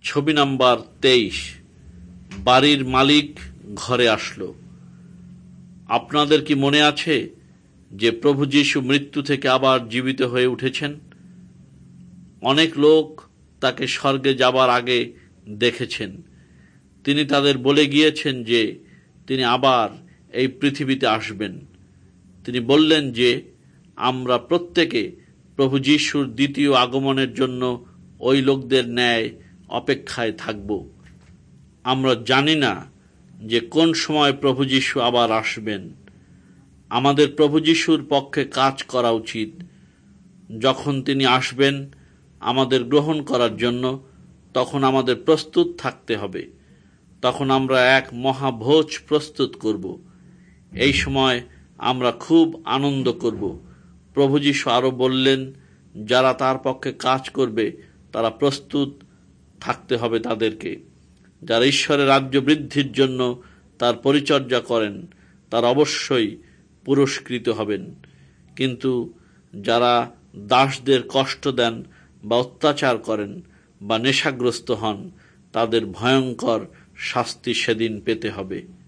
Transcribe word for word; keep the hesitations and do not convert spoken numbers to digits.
ছবি নাম্বার তেইশ। বাড়ির মালিক ঘরে আসলো। আপনাদের কি মনে আছে যে প্রভু যীশু মৃত্যু থেকে আবার জীবিত হয়ে উঠেছেন? অনেক লোক তাকে স্বর্গে যাবার আগে দেখেছেন। তিনি তাদের বলে গিয়েছেন যে তিনি আবার এই পৃথিবীতে আসবেন। তিনি বললেন যে আমরা প্রত্যেকে প্রভু যীশুর দ্বিতীয় আগমনের জন্য ওই লোকদের ন্যায় অপেক্ষায় থাকব। আমরা জানি না যে কোন সময় প্রভু যীশু আবার আসবেন। আমাদের প্রভু যীশুর পক্ষে কাজ করা উচিত। যখন তিনি আসবেন আমাদের গ্রহণ করার জন্য, তখন আমাদের প্রস্তুত থাকতে হবে। তখন আমরা এক মহাভোজ প্রস্তুত করব। এই সময় আমরা খুব আনন্দ করব। প্রভু যীশু আরো বললেন, যারা তার পক্ষে কাজ করবে তারা প্রস্তুত থাকতে হবে তাদেরকে। যারা ঈশ্বরের রাজ্য বৃদ্ধির জন্য তার পরিচর্যা করেন তারা অবশ্যই পুরস্কৃত হবেন। কিন্তু যারা দাসদের কষ্ট দেন বা অত্যাচার করেন বা নেশাগ্রস্ত হন, তাদের ভয়ঙ্কর শাস্তি সেদিন পেতে হবে।